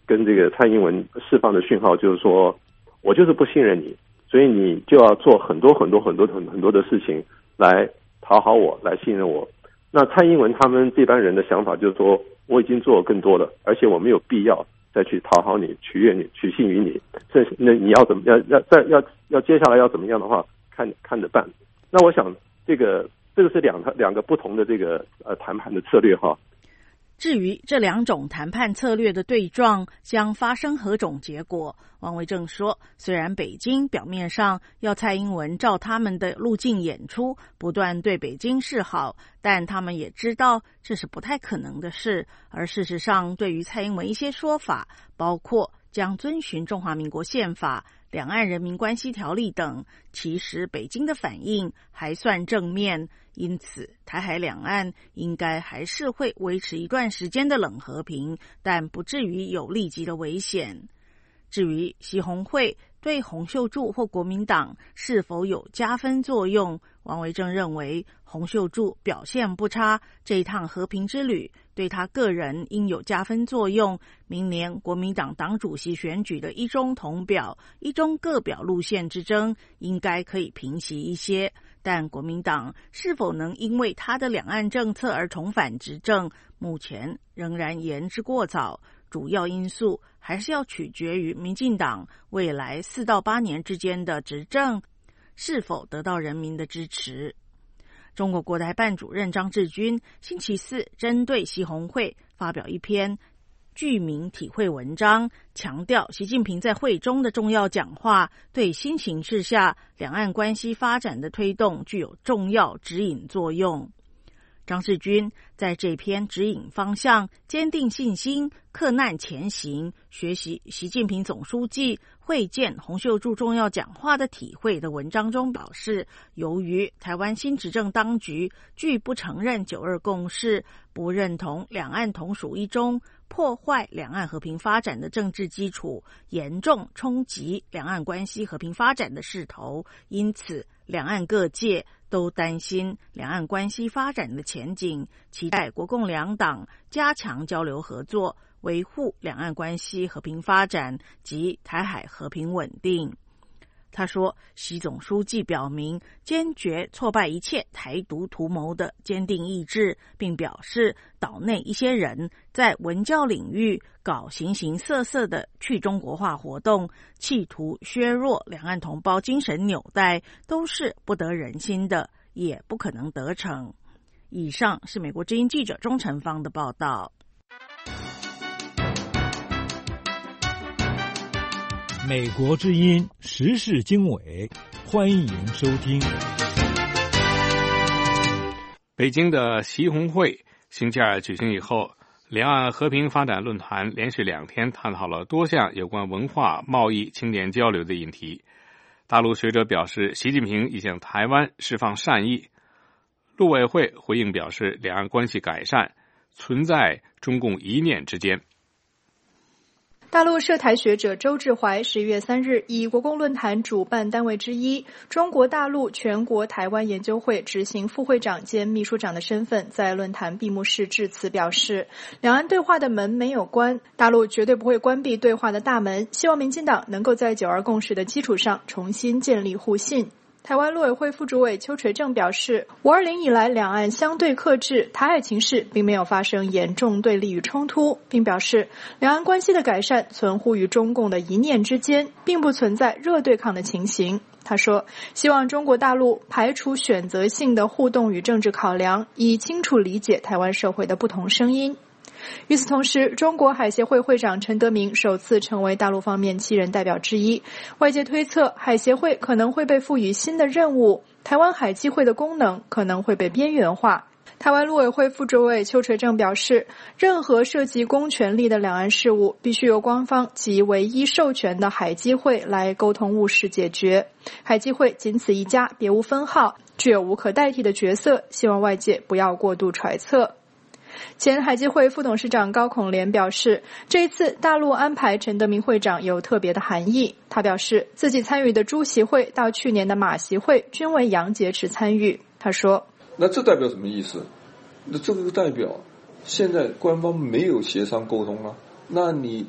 跟这个蔡英文释放的讯号，就是说我就是不信任你，所以你就要做很多很多很多很很多的事情来讨好我，来信任我。那蔡英文他们这班人的想法就是说，我已经做了更多了，而且我没有必要再去讨好你、取悦你、取信于你。这那你要怎么要要再要要接下来要怎么样的话，看看着办。那我想这个这个是两两个不同的这个呃谈判的策略哈。 至于这两种谈判策略的对撞将发生何种结果，王维正说，虽然北京表面上要蔡英文照他们的路径演出，不断对北京示好，但他们也知道这是不太可能的事。而事实上，对于蔡英文一些说法，包括将遵循中华民国宪法、两岸人民关系条例等，其实北京的反应还算正面，因此台海两岸应该还是会维持一段时间的冷和平，但不至于有立即的危险。至于习鸿会对洪秀柱或国民党是否有加分作用，王维正认为洪秀柱表现不差，这一趟和平之旅对他个人应有加分作用。明年国民党党主席选举的一中同表、一中各表路线之争应该可以平息一些，但国民党是否能因为他的两岸政策而重返执政，目前仍然言之过早。主要因素还是要取决于民进党未来四到八年之间的执政是否得到人民的支持。中国国台办主任张志军星期四针对习鸿会发表一篇居民体会文章，强调习近平在会中的重要讲话对新形势下两岸关系发展的推动具有重要指引作用。张志军在这篇指引方向、坚定信心、克难前行、学习习近平总书记会见洪秀柱重要讲话的体会的文章中表示，由于台湾新执政当局拒不承认九二共识，不认同两岸同属一中，破坏两岸和平发展的政治基础，严重冲击两岸关系和平发展的势头，因此两岸各界都担心两岸关系发展的前景，期待国共两党加强交流合作，维护两岸关系和平发展及台海和平稳定。他说，习总书记表明坚决挫败一切台独图谋的坚定意志，并表示岛内一些人在文教领域搞形形色色的去中国化活动，企图削弱两岸同胞精神纽带，都是不得人心的，也不可能得逞。以上是美国之音记者钟成芳的报道。 美国之音时事经纬，欢迎收听。 北京的习鸿会星期二举行以后，两岸和平发展论坛连续两天探讨了多项有关文化、贸易、青年交流的议题。大陆学者表示，习近平已向台湾释放善意。陆委会回应表示，两岸关系改善存在中共一念之间。 大陆涉台学者周志怀十一月三日以国共论坛主办单位之一中国大陆全国台湾研究会执行副会长兼秘书长的身份，在论坛闭幕式致辞表示，两岸对话的门没有关，大陆绝对不会关闭对话的大门，希望民进党能够在九二共识的基础上重新建立互信。台湾陆委会副主委邱垂正表示，五二零以来两岸相对克制，台海情势并没有发生严重对立与冲突，并表示两岸关系的改善存乎于中共的一念之间，并不存在热对抗的情形。他说，希望中国大陆排除选择性的互动与政治考量，以清楚理解台湾社会的不同声音。与此同时，中国海协会会长陈德明首次成为大陆方面七人代表之一。外界推测，海协会可能会被赋予新的任务，台湾海基会的功能可能会被边缘化。台湾陆委会副主委邱垂正表示，任何涉及公权力的两岸事务，必须由官方及唯一授权的海基会来沟通务实解决。海基会仅此一家，别无分号，具有无可代替的角色，希望外界不要过度揣测。前海基会副董事长高孔廉表示，这一次大陆安排陈德明会长有特别的含义。他表示，自己参与的朱习会到去年的马习会均为杨洁篪参与。他说， 那这代表什么意思？那这个代表现在官方没有协商沟通了，那你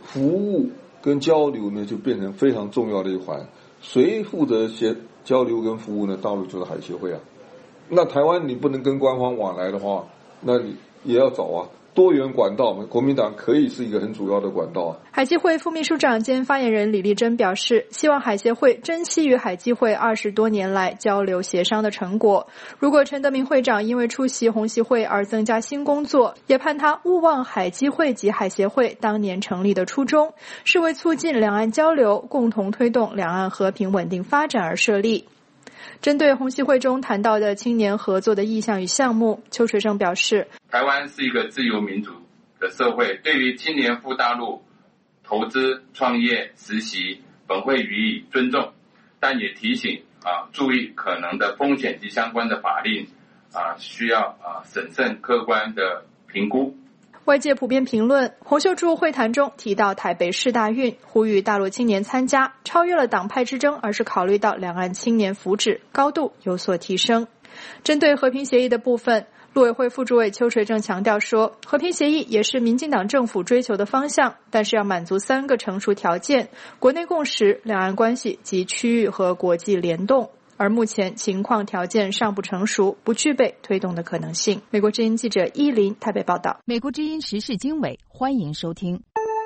服务跟交流呢就变成非常重要的一环。谁负责协交流跟服务呢？大陆就是海协会啊。那台湾你不能跟官方往来的话，那你也要找啊。多元管道，国民党可以是一个很主要的管道。 海基会副秘书长兼发言人李丽珍表示，希望海协会珍惜与海基会二十多年来交流协商的成果。如果陈德明会长因为出席红协会而增加新工作，也盼他勿忘海基会及海协会当年成立的初衷，是为促进两岸交流、共同推动两岸和平稳定发展而设立。针对红协会中谈到的青年合作的意向与项目，邱垂正表示， 台湾是一个自由民主的社会，对于青年赴大陆投资、创业、实习，本会予以尊重，但也提醒啊，注意可能的风险及相关的法令啊，需要啊审慎客观的评估。 外界普遍评论，洪秀柱会谈中提到台北市大运，呼吁大陆青年参加，超越了党派之争，而是考虑到两岸青年福祉高度有所提升。针对和平协议的部分，陆委会副主委邱垂正强调说，和平协议也是民进党政府追求的方向，但是要满足三个成熟条件：国内共识、两岸关系及区域和国际联动。而目前情况条件尚不成熟，不具备推动的可能性。美国之音记者依林台北报道。 美国之音时事经纬，欢迎收听。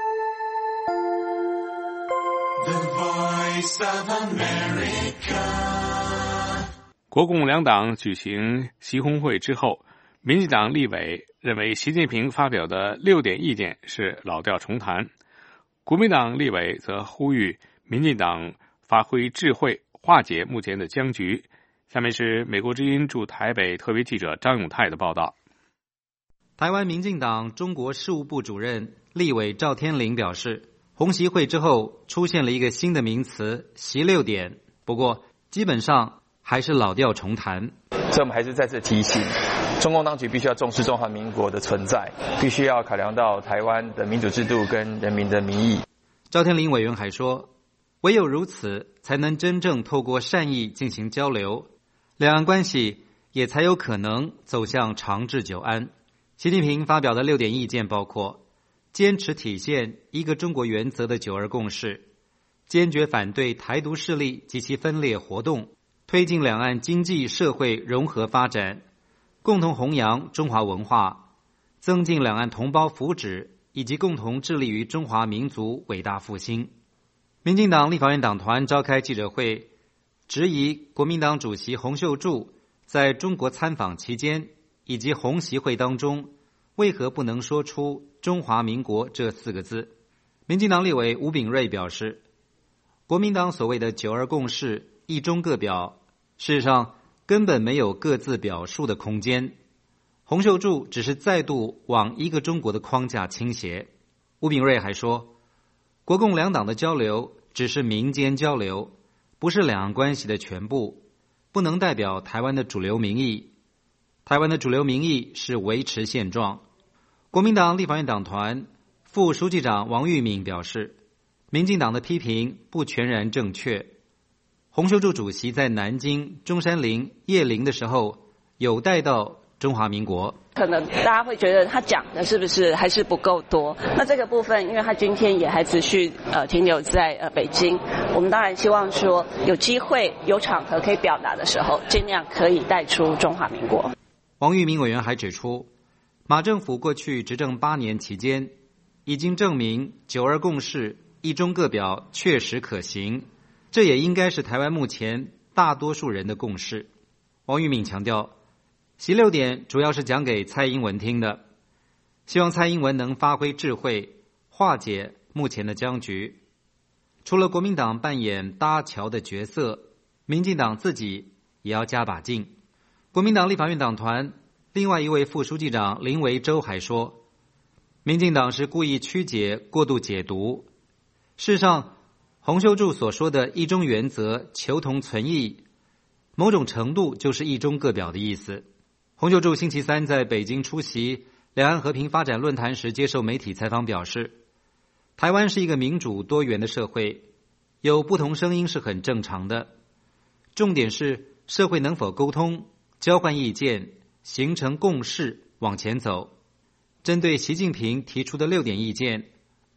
国共两党举行习红会之后，民进党立委认为习近平发表的六点意见是老调重弹，国民党立委则呼吁民进党发挥智慧，化解目前的僵局。下面是美国之音驻台北特别记者张永泰的报道。 台湾民进党中国事务部主任立委赵天麟表示，红习会之后出现了一个新的名词习六点，不过基本上还是老调重弹。 所以我们还是再次提醒中共当局必须要重视中华民国的存在，必须要考量到台湾的民主制度跟人民的民意。 赵天麟委员还说，唯有如此，才能真正透过善意进行交流，两岸关系也才有可能走向长治久安。习近平发表的六点意见包括：坚持体现一个中国原则的九二共识，坚决反对台独势力及其分裂活动，推进两岸经济社会融合发展，共同弘扬中华文化，增进两岸同胞福祉，以及共同致力于中华民族伟大复兴。民进党立法院党团召开记者会，质疑国民党主席洪秀柱在中国参访期间以及红习会当中为何不能说出中华民国这四个字。民进党立委吴秉叡表示，国民党所谓的九二共识一中各表，事实上根本没有各自表述的空间，洪秀柱只是再度往一个中国的框架倾斜。吴秉叡还说，国共两党的交流只是民间交流，不是两岸关系的全部，不能代表台湾的主流民意。台湾的主流民意是维持现状。国民党立法院党团副书记长王玉敏表示，民进党的批评不全然正确。洪秀柱主席在南京中山陵谒陵的时候有带到中华民国， 可能大家会觉得他讲的是不是还是不够多。那这个部分，因为他今天也还持续呃停留在呃北京，我们当然希望说有机会有场合可以表达的时候，尽量可以带出中华民国。 王玉敏委员还指出，马政府过去执政八年期间，已经证明九二共识一中各表确实可行，这也应该是台湾目前大多数人的共识。王玉敏强调，习六点主要是讲给蔡英文听的，希望蔡英文能发挥智慧，化解目前的僵局。除了国民党扮演搭桥的角色，民进党自己也要加把劲。国民党立法院党团另外一位副书记长林维洲还说，民进党是故意曲解、过度解读。事实上，洪秀柱所说的一中原则求同存异，某种程度就是一中各表的意思。洪秀柱星期三在北京出席两岸和平发展论坛时接受媒体采访表示，台湾是一个民主多元的社会，有不同声音是很正常的，重点是社会能否沟通、交换意见，形成共识往前走。针对习近平提出的六点意见，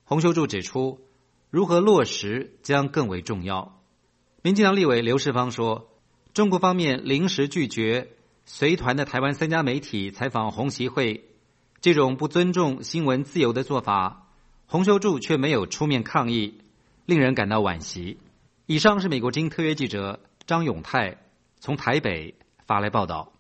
洪秀柱指出，如何落实将更为重要。民进党立委刘世芳说，中国方面临时拒绝随团的台湾三家媒体采访洪习会，这种不尊重新闻自由的做法，洪秀柱却没有出面抗议，令人感到惋惜。以上是美国之音特约记者张永泰从台北发来报道。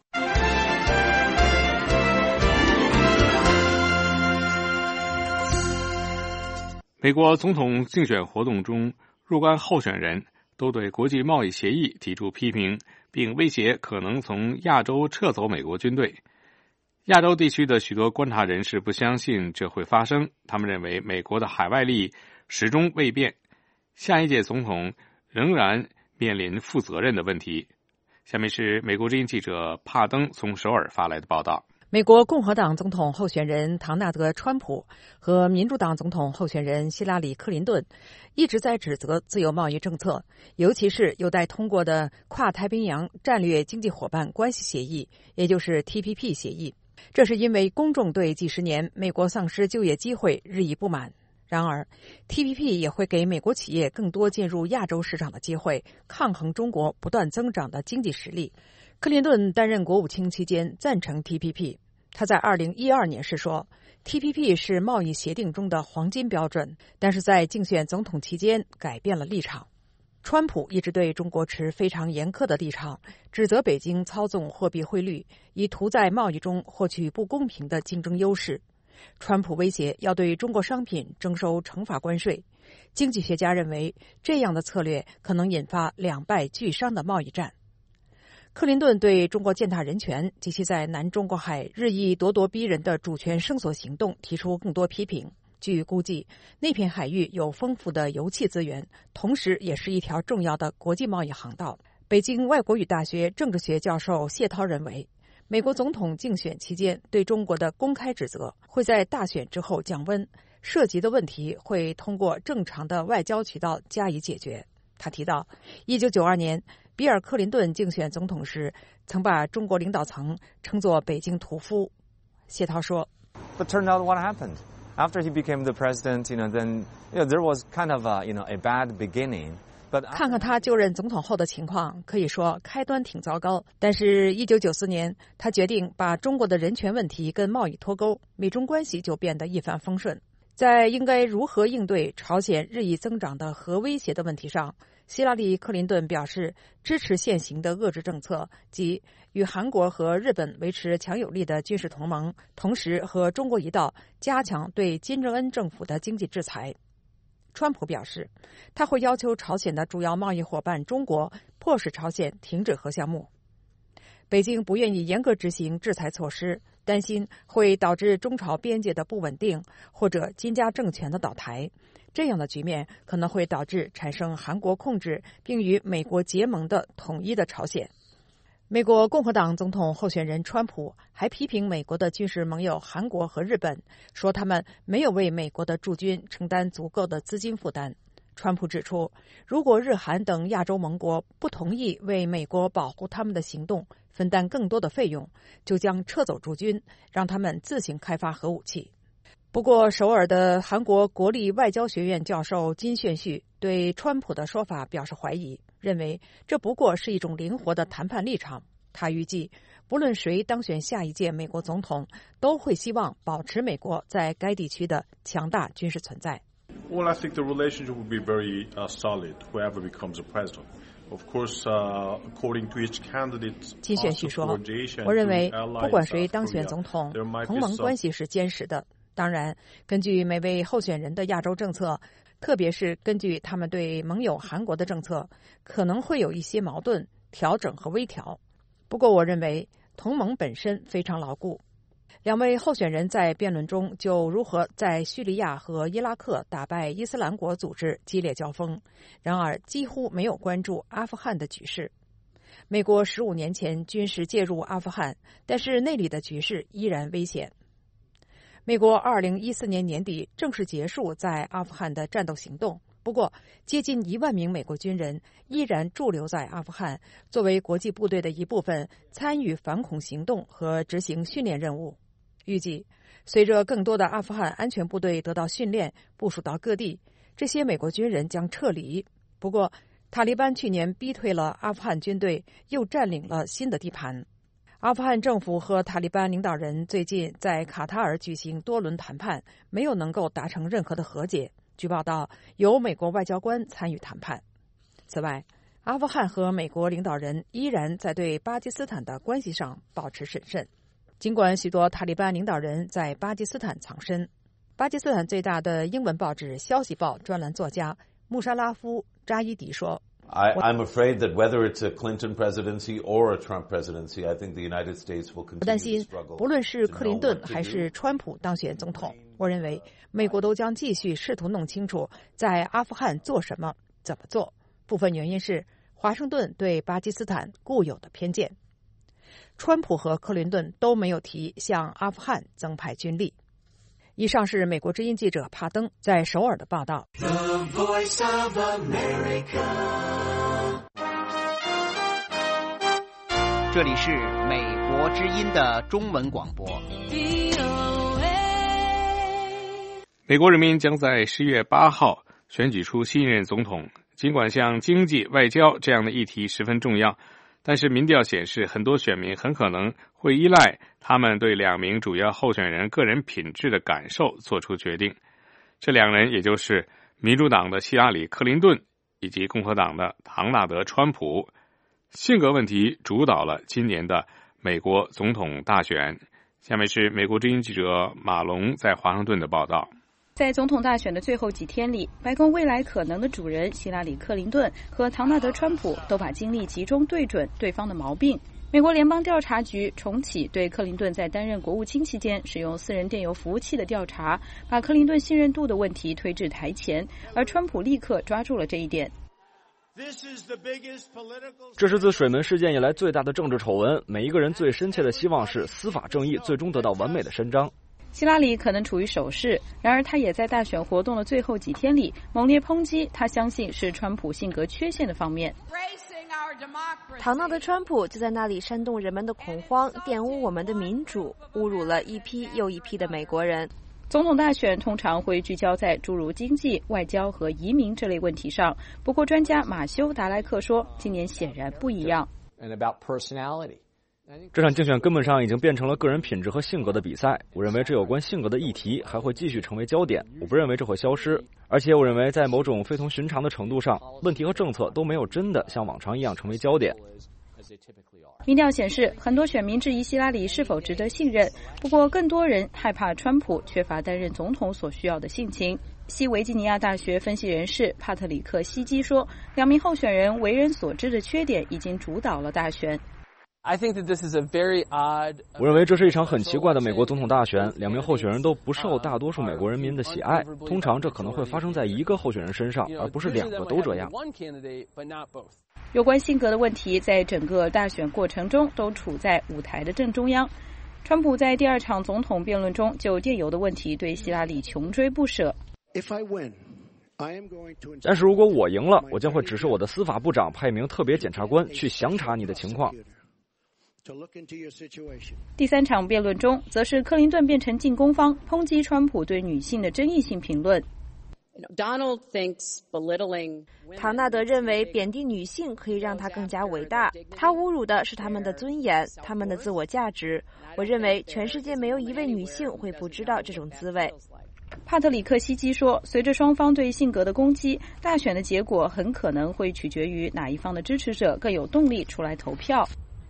美国总统竞选活动中，若干候选人都对国际贸易协议提出批评，并威胁可能从亚洲撤走美国军队。亚洲地区的许多观察人士不相信这会发生，他们认为美国的海外利益始终未变，下一届总统仍然面临负责任的问题。下面是美国之音记者帕登从首尔发来的报道。 美国共和党总统候选人唐纳德·川普和民主党总统候选人希拉里·克林顿一直在指责自由贸易政策，尤其是有待通过的跨太平洋战略经济伙伴关系协议，也就是 T P P 协议。这是因为公众对几十年美国丧失就业机会日益不满。然而 T P P 也会给美国企业更多进入亚洲市场的机会，抗衡中国不断增长的经济实力。克林顿担任国务卿期间赞成 T P P， 他在二零一二年时说 T P P 是贸易协定中的黄金标准，但是在竞选总统期间改变了立场。川普一直对中国持非常严苛的立场，指责北京操纵货币汇率，以图在贸易中获取不公平的竞争优势。川普威胁要对中国商品征收惩罚关税。经济学家认为，这样的策略可能引发两败俱伤的贸易战。克林顿对中国践踏人权及其在南中国海日益咄咄逼人的主权声索行动提出更多批评。据估计，那片海域有丰富的油气资源，同时也是一条重要的国际贸易航道。北京外国语大学政治学教授谢涛认为，美国总统竞选期间对中国的公开指责会在大选之后降温，涉及的问题会通过正常的外交渠道加以解决。他提到，一九九二年比尔·克林顿竞选总统时曾把中国领导层称作北京屠夫。谢涛说 But turned out what happened? After he became the president, you know, then you know, there was kind of a, you know, a bad beginning. But 看看他就任总统后的情况，可以说开端挺糟糕。但是一九九四年，他决定把中国的人权问题跟贸易脱钩，美中关系就变得一帆风顺。在应该如何应对朝鲜日益增长的核威胁的问题上，希拉里·克林顿表示支持现行的遏制政策，即与韩国和日本维持强有力的军事同盟，同时和中国一道加强对金正恩政府的经济制裁。川普表示，他会要求朝鲜的主要贸易伙伴中国迫使朝鲜停止核项目。北京不愿意严格执行制裁措施，担心会导致中朝边界的不稳定，或者金家政权的倒台。这样的局面可能会导致产生韩国控制并与美国结盟的统一的朝鲜。美国共和党总统候选人川普还批评美国的军事盟友韩国和日本，说他们没有为美国的驻军承担足够的资金负担。川普指出，如果日韩等亚洲盟国不同意为美国保护他们的行动分担更多的费用，就将撤走驻军，让他们自行开发核武器。不过，首尔的韩国国立外交学院教授金炫旭对川普的说法表示怀疑，认为这不过是一种灵活的谈判立场。他预计，不论谁当选下一届美国总统，都会希望保持美国在该地区的强大军事存在。 Well, I think the relationship will be very uh, solid, whoever becomes a president. Of course, uh, according to each candidate, 金炫旭说，我认为不管谁当选总统，同盟关系是坚实的。当然，根据每位候选人的亚洲政策，特别是根据他们对盟友韩国的政策，可能会有一些矛盾、调整和微调。不过，我认为同盟本身非常牢固。两位候选人在辩论中就如何在叙利亚和伊拉克打败伊斯兰国组织激烈交锋，然而几乎没有关注阿富汗的局势。美国十五年前军事介入阿富汗，但是那里的局势依然危险。美国二零一四年年底正式结束在阿富汗的战斗行动，不过接近一万名美国军人依然驻留在阿富汗，作为国际部队的一部分参与反恐行动和执行训练任务。 预计随着更多的阿富汗安全部队得到训练，部署到各地，这些美国军人将撤离。不过，塔利班去年逼退了阿富汗军队，又占领了新的地盘。阿富汗政府和塔利班领导人最近在卡塔尔举行多轮谈判，没有能够达成任何的和解。据报道，有美国外交官参与谈判。此外，阿富汗和美国领导人依然在对巴基斯坦的关系上保持审慎，尽管许多塔利班领导人在巴基斯坦藏身。巴基斯坦最大的英文报纸《消息报》专栏作家穆沙拉夫·扎伊迪说 I, I'm afraid that whether it's a Clinton presidency or a Trump presidency, I think the United States will continue to struggle. 我担心，不论是克林顿还是川普当选总统，我认为美国都将继续试图弄清楚在阿富汗做什么、怎么做。部分原因是华盛顿对巴基斯坦固有的偏见。川普和克林顿都没有提向阿富汗增派军力。以上是美国之音记者帕登在首尔的报道。 The Voice of America. 这里是美国之音的中文广播。 美国人民将在十月八号选举出新任总统。尽管像经济、外交这样的议题十分重要，但是民调显示，很多选民很可能会依赖他们对两名主要候选人个人品质的感受做出决定。这两人也就是民主党的希拉里·克林顿以及共和党的唐纳德·川普。性格问题主导了今年的美国总统大选。下面是美国之音记者马龙在华盛顿的报道。 在总统大选的最后几天里，白宫未来可能的主人希拉里·克林顿和唐纳德·川普都把精力集中对准对方的毛病。美国联邦调查局重启对克林顿在担任国务卿期间使用私人电邮服务器的调查，把克林顿信任度的问题推至台前，而川普立刻抓住了这一点。 这是自水门事件以来最大的政治丑闻，每一个人最深切的希望是司法正义最终得到完美的伸张。 希拉里可能处于守势，然而他也在大选活动的最后几天里猛烈抨击他相信是川普性格缺陷的方面。 唐纳德·川普就在那里煽动人们的恐慌，玷污我们的民主，侮辱了一批又一批的美国人。 总统大选通常会聚焦在诸如经济、外交和移民这类问题上，不过专家马修·达莱克说，今年显然不一样。 这场竞选根本上已经变成了个人品质和性格的比赛。我认为这有关性格的议题还会继续成为焦点，我不认为这会消失。而且我认为在某种非同寻常的程度上，问题和政策都没有真的像往常一样成为焦点。 民调显示，很多选民质疑希拉里是否值得信任，不过更多人害怕川普缺乏担任总统所需要的性情。西维吉尼亚大学分析人士帕特里克·希基说，两名候选人为人所知的缺点已经主导了大选。 I think that this is a very odd... 我认为这是一场很奇怪的美国总统大选，两名候选人都不受大多数美国人民的喜爱。通常这可能会发生在一个候选人身上，而不是两个都这样。 有关性格的问题在整个大选过程中都处在舞台的正中央。川普在第二场总统辩论中就电邮的问题对希拉里穷追不舍。 但是如果我赢了，我将会指示我的司法部长派一名特别检察官去详查你的情况。 第三场辩论中，则是克林顿变成进攻方，抨击川普对女性的争议性评论。 唐纳德认为贬低女性可以让他更加伟大，他侮辱的是他们的尊严，他们的自我价值。我认为全世界没有一位女性会不知道这种滋味。 帕特里克·希基说，随着双方对性格的攻击，大选的结果很可能会取决于哪一方的支持者更有动力出来投票。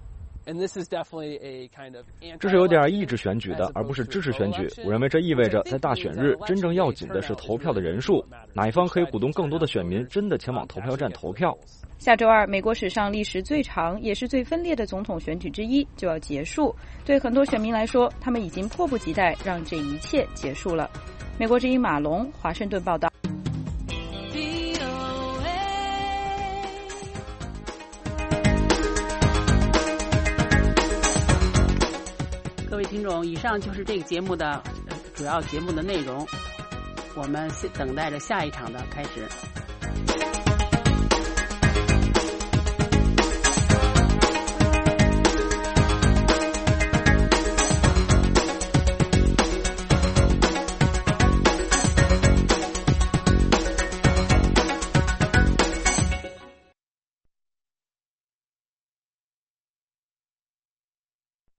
这是有点抑制选举的，而不是支持选举。我认为这意味着在大选日，真正要紧的是投票的人数，哪一方可以鼓动更多的选民真的前往投票站投票。 下周二，美国史上历时最长也是最分裂的总统选举之一就要结束，对很多选民来说，他们已经迫不及待让这一切结束了。美国之音马龙，华盛顿报道。 各位听众，以上就是这个节目的主要节目的内容，我们等待着下一场的开始。